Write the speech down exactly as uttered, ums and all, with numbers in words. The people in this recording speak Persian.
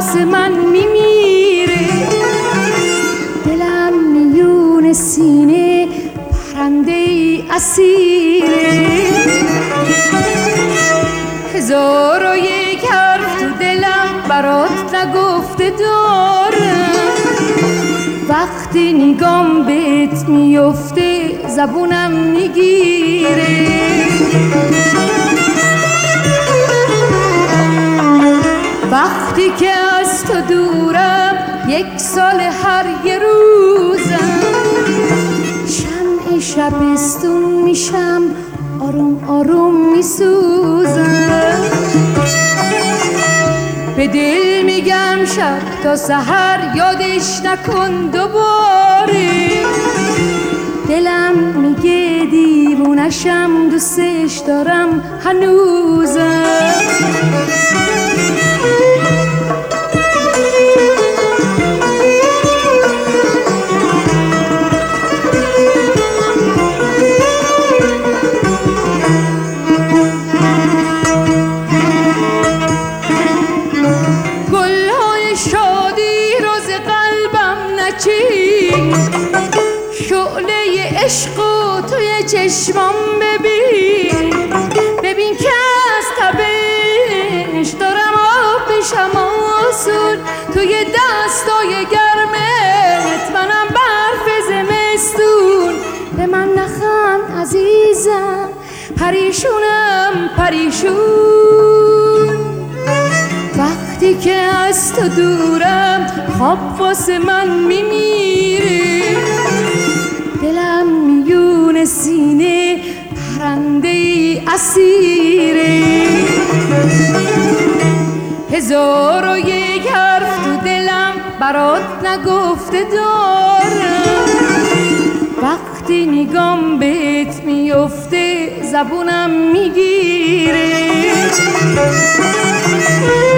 واسه من میمیره. دلم میون سینه پرنده ای اسیره. هزار و یک حرف تو دلم برات نگفته دارم. وقتی نگام بهت میفته زبونم میگیره. وقتی که از تو دورم یک سال هر یه روزم. شمع شبستون میشم آروم آروم میسوزم. به دل میگم شب تا سحر یادش نکن دوباره. دلم میگه دیوونشم دوستش دارم هنوزم. شعله عشقو توی چشمام ببین. ببین که از تبش دارم آب میشم آسون. توی دستای گرمت منم برف زمستون. به من نخند عزیزم پریشونم پریشون. وقتی که از تو دورم خواب واسه من میمیره. دلم میون سینه پرنده ای اسیره. هزار و یک حرف تو دلم برات نگفته دارم. وقتی نگام بهت میفته زبونم میگیره.